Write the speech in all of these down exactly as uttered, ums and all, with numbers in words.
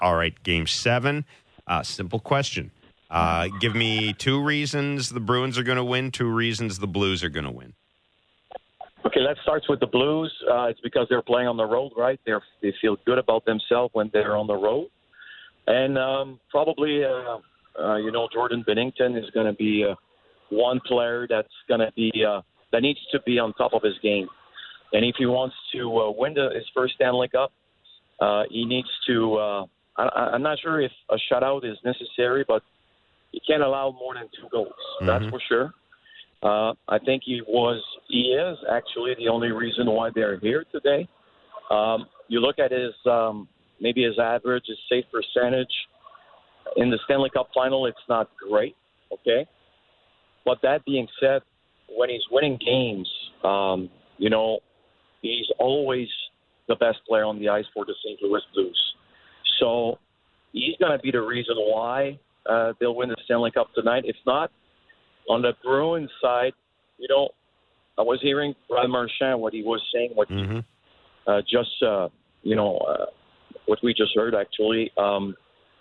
All right, Game seven. Uh, simple question. Uh, give me two reasons the Bruins are going to win, two reasons the Blues are going to win. Okay, let's start with the Blues. Uh, it's because they're playing on the road, right? They're, they feel good about themselves when they're on the road. And um, probably, uh, uh, you know, Jordan Binnington is going to be uh, one player that's going to be uh, that needs to be on top of his game. And if he wants to uh, win the, his first Stanley Cup, uh, he needs to uh, – I'm not sure if a shutout is necessary, but he can't allow more than two goals. Mm-hmm. That's for sure. Uh, I think he was, he is actually the only reason why they're here today. Um, you look at his, um, maybe his average, his save percentage in the Stanley Cup final, it's not great, okay? But that being said, when he's winning games, um, you know, he's always the best player on the ice for the Saint Louis Blues. So he's going to be the reason why uh, they'll win the Stanley Cup tonight. If not, on the Bruins side, you know, I was hearing Brad Marchand, what he was saying, what mm-hmm. he, uh, just, uh, you know, uh, what we just heard, actually. Um,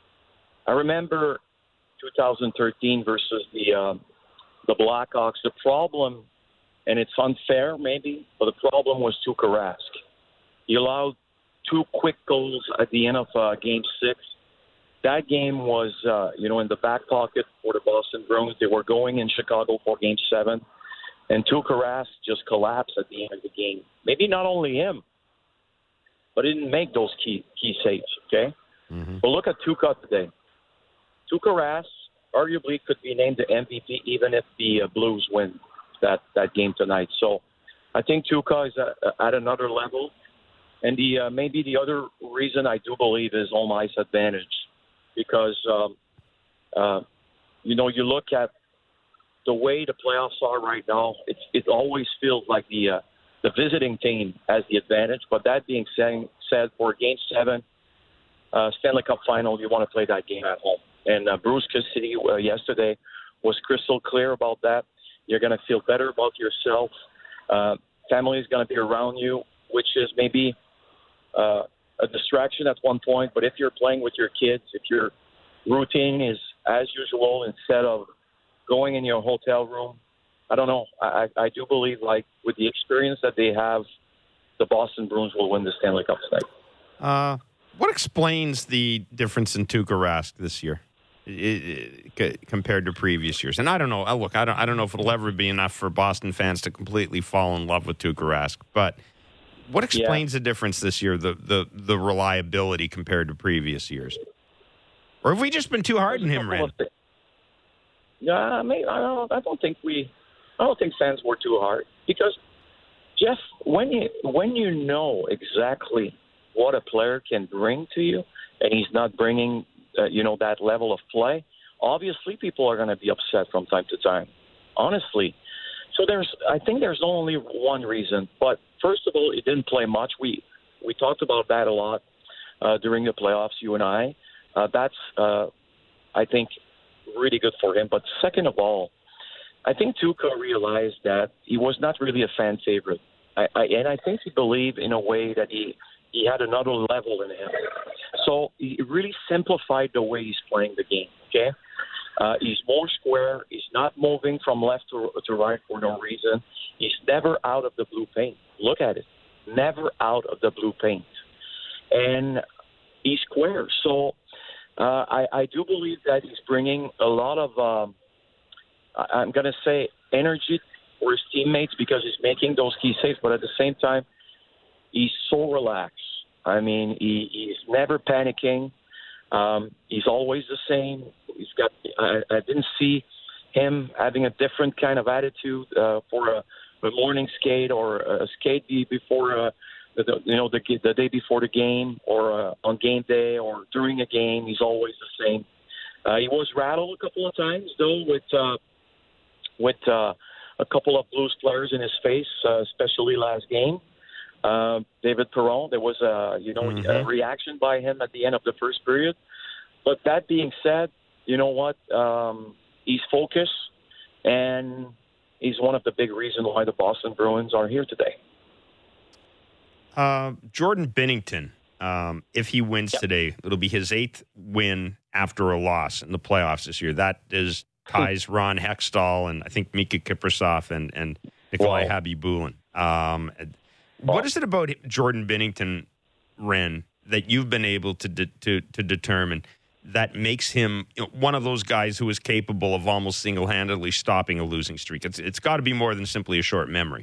I remember two thousand thirteen versus the uh, the Blackhawks. The problem, and it's unfair maybe, but the problem was Tuukka Rask. He allowed two quick goals at the end of uh, Game six. That game was, uh, you know, in the back pocket for the Boston Bruins. They were going in Chicago for Game seven. And Tuukka Rask just collapsed at the end of the game. Maybe not only him, but he didn't make those key key saves, okay? Mm-hmm. But look at Tuukka today. Tuukka Rask arguably could be named the M V P even if the uh, Blues win that, that game tonight. So I think Tuukka is at, at another level. And the uh, maybe the other reason I do believe is home ice advantage. Because, um, uh, you know, you look at the way the playoffs are right now, it's, it always feels like the uh, the visiting team has the advantage. But that being said, said for Game seven, uh, Stanley Cup final, you want to play that game at home. And uh, Bruce Cassidy uh, yesterday was crystal clear about that. You're going to feel better about yourself. Uh, family is going to be around you, which is maybe uh, – a distraction at one point, but if you're playing with your kids, if your routine is as usual instead of going in your hotel room, I don't know. I, I do believe, like, with the experience that they have, the Boston Bruins will win the Stanley Cup tonight. Uh, what explains the difference in Tuukka Rask this year it, it, compared to previous years? And I don't know. Look, I don't, I don't know if it'll ever be enough for Boston fans to completely fall in love with Tuukka Rask, but what explains yeah. the difference this year, the, the the reliability compared to previous years? Or have we just been too hard on him, Ren? Yeah, I mean, I don't, I don't think we, I don't think fans were too hard because, Jeff, when you when you know exactly what a player can bring to you, and he's not bringing, uh, you know, that level of play, obviously people are going to be upset from time to time. Honestly. So there's, I think there's only one reason. But first of all, he didn't play much. We we talked about that a lot uh, during the playoffs, you and I. Uh, that's, uh, I think, really good for him. But second of all, I think Tuukka realized that he was not really a fan favorite. I, I, and I think he believed in a way that he, he had another level in him. So he really simplified the way he's playing the game, okay? Uh, he's more square. He's not moving from left to, to right for no reason. He's never out of the blue paint. Look at it. Never out of the blue paint. And he's square. So uh, I, I do believe that he's bringing a lot of, um, I'm going to say, energy for his teammates because he's making those key saves. But at the same time, he's so relaxed. I mean, he, he's never panicking. Um, he's always the same. He's got. I, I didn't see him having a different kind of attitude uh, for a, a morning skate or a skate before, uh, the, you know, the the day before the game or uh, on game day or during a game. He's always the same. Uh, he was rattled a couple of times though with uh, with uh, a couple of Blues players in his face, uh, especially last game. Uh, David Perron, there was a you know mm-hmm. a reaction by him at the end of the first period. But that being said, you know what? Um, he's focused, and he's one of the big reasons why the Boston Bruins are here today. Uh, Jordan Binnington Um, if he wins Yep. today, it'll be his eighth win after a loss in the playoffs this year. That is ties Ron Hextall and I think Mika Kiprasov and, and Nikolai Wow. Habibulin. Um, what is it about Jordan Binnington, Ren, that you've been able to de- to to determine that makes him, you know, one of those guys who is capable of almost single-handedly stopping a losing streak? It's it's got to be more than simply a short memory.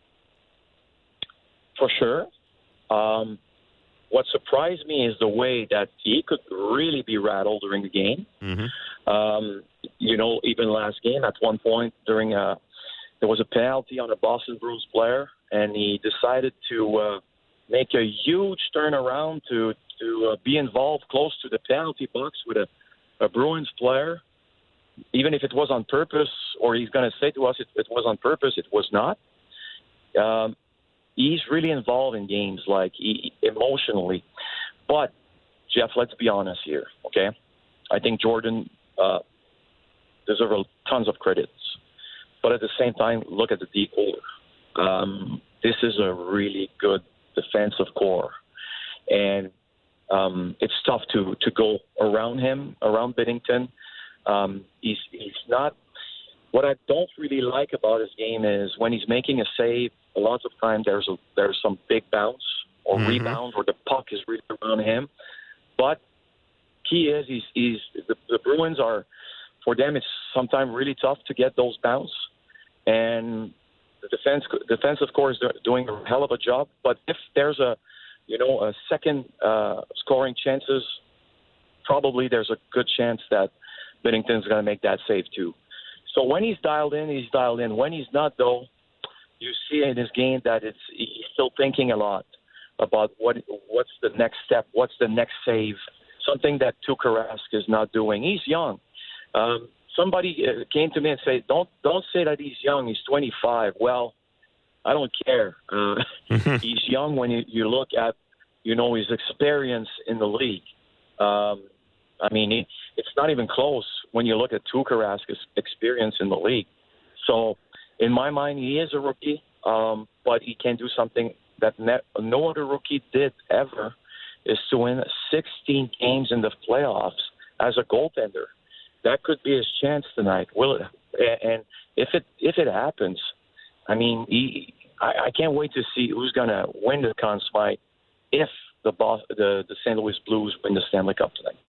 For sure. Um, what surprised me is the way that he could really be rattled during the game. Mm-hmm. Um, you know, even last game, at one point during a, there was a penalty on a Boston Bruins player, and he decided to uh, make a huge turnaround to to uh, be involved close to the penalty box with a, a Bruins player. Even if it was on purpose, or he's going to say to us it, it was on purpose, it was not. Um, he's really involved in games, like he, emotionally. But, Jeff, let's be honest here, okay? I think Jordan uh, deserves tons of credits. But at the same time, look at the D core. Um, this is a really good defensive core. And um, it's tough to, to go around him, around Binnington. Um, he's, he's not – what I don't really like about his game is when he's making a save, a lot of time there's a, there's some big bounce or Mm-hmm. rebound where the puck is really around him. But key is he's, he's the, the Bruins are, for them, it's sometimes really tough to get those bounce. And the defense, defensive core is doing a hell of a job. But if there's a, you know, a second uh, scoring chances, probably there's a good chance that Binnington's going to make that save too. So when he's dialed in, he's dialed in. When he's not, though, you see in his game that it's he's still thinking a lot about what what's the next step, what's the next save, something that Tuukka Rask is not doing. He's young. Um, somebody came to me and said, "Don't don't say that he's young. He's twenty-five." Well, I don't care. Uh, he's young when you, you look at, you know, his experience in the league. Um, I mean, he, it's not even close when you look at Tuukka Rask's experience in the league. So, in my mind, he is a rookie, um, but he can do something that ne- no other rookie did ever, is to win sixteen games in the playoffs as a goaltender. That could be his chance tonight. Will it? And if it if it happens, I mean, he, I, I can't wait to see who's going to win the Conn Smythe if the, boss, the the Saint Louis Blues win the Stanley Cup tonight.